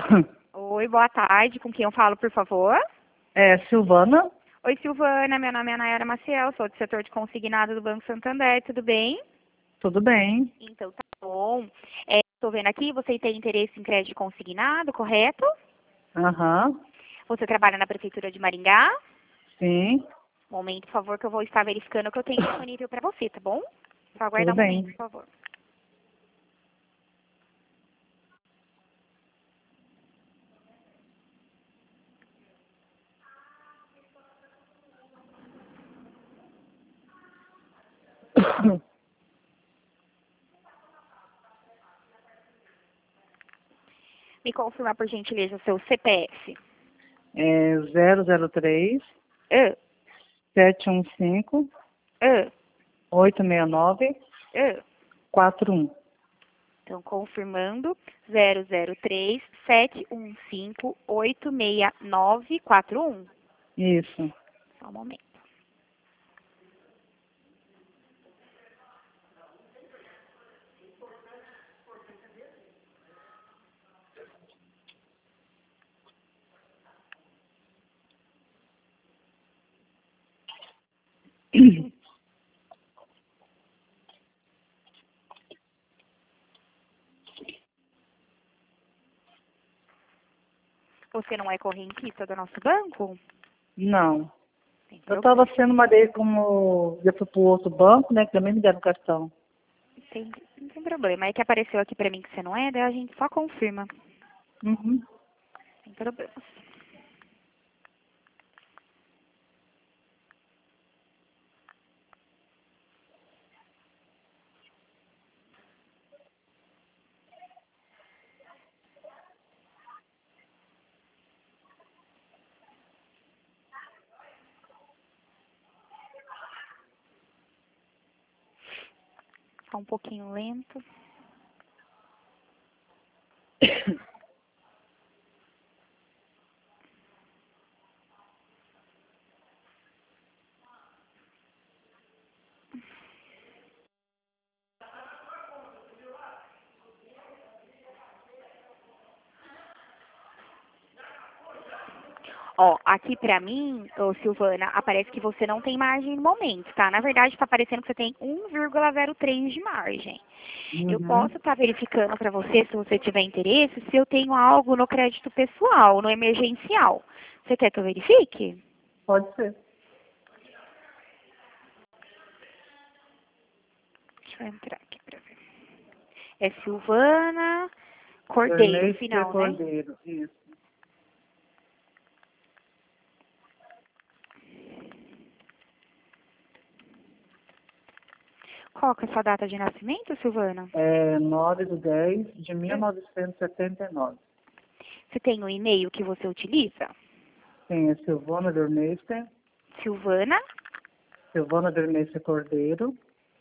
Oi, boa tarde. Com quem eu falo, por favor? É, Silvana? Oi, Silvana. Meu nome é Nayara Maciel, sou do setor de consignado do Banco Santander. Tudo bem? Tudo bem? Então, tá bom. Estou vendo aqui, você tem interesse em crédito consignado, correto? Aham, Você trabalha na Prefeitura de Maringá? sim, Momento, por favor, que eu vou estar verificando o que eu tenho disponível para você, tá bom? Só tudo aguardar um momento, bem. por favor. Me confirmar, por gentileza, o seu CPF. É 003 Ah, 715 ah, 869 ah. 41. Então, confirmando, 003-715-86941. Isso. Só um momento. Você não é correntista do nosso banco? Não. Tem Eu problema. estava sendo uma vez como eu fui para o outro banco, né? Que também me deram cartão. Não tem problema. É que apareceu aqui pra mim que você não é, daí a gente só confirma. Uhum. Sem problema. Tá um pouquinho lento. Ó, aqui pra mim, ô Silvana, aparece que você não tem margem no momento, tá? Na verdade, tá aparecendo que você tem 1,03 de margem. Eu Uhum. posso estar verificando pra você, se você tiver interesse, se eu tenho algo no crédito pessoal, no emergencial. Você quer que eu verifique? Pode ser. Deixa eu entrar aqui pra ver. É Silvana Cordeiro, Ernest final, né? Cordeiro. Isso. Qual que é a sua data de nascimento, Silvana? É 9/10/1979. Você tem um e-mail que você utiliza? Sim, é Silvana Ernest. Silvana? Silvana Ernest Cordeiro.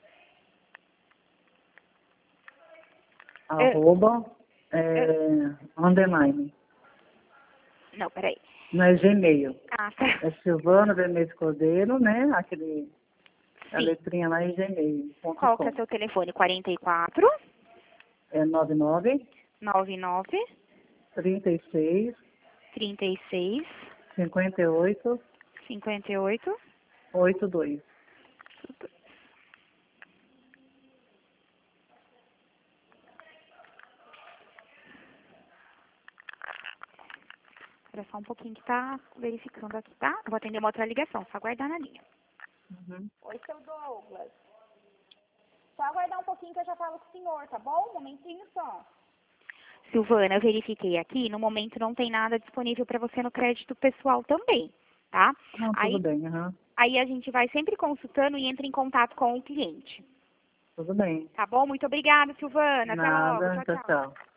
eh, Arroba. eh, Underline. não, peraí. Não é Gmail. Ah, tá. É Silvana Vermelho Cordeiro, né? A Sim. letrinha lá é Qual que é gmail.com. seu telefone? 44 É 99 99 36 36 58 58. 82. Espera só um pouquinho que tá verificando aqui, tá? Eu vou atender uma outra ligação, só aguardar na linha. Uhum. Oi, seu Douglas. Só aguardar um pouquinho que eu já falo com o senhor, tá bom? Um momentinho só. Silvana, eu verifiquei aqui, no momento não tem nada disponível para você no crédito pessoal também, tá? Não, tudo Aí, bem, aham. aí a gente vai sempre consultando e entra em contato com o cliente. Tudo bem. Tá bom? Muito obrigada, Silvana. Até logo. Nada, Tchau, tchau, tchau. tchau.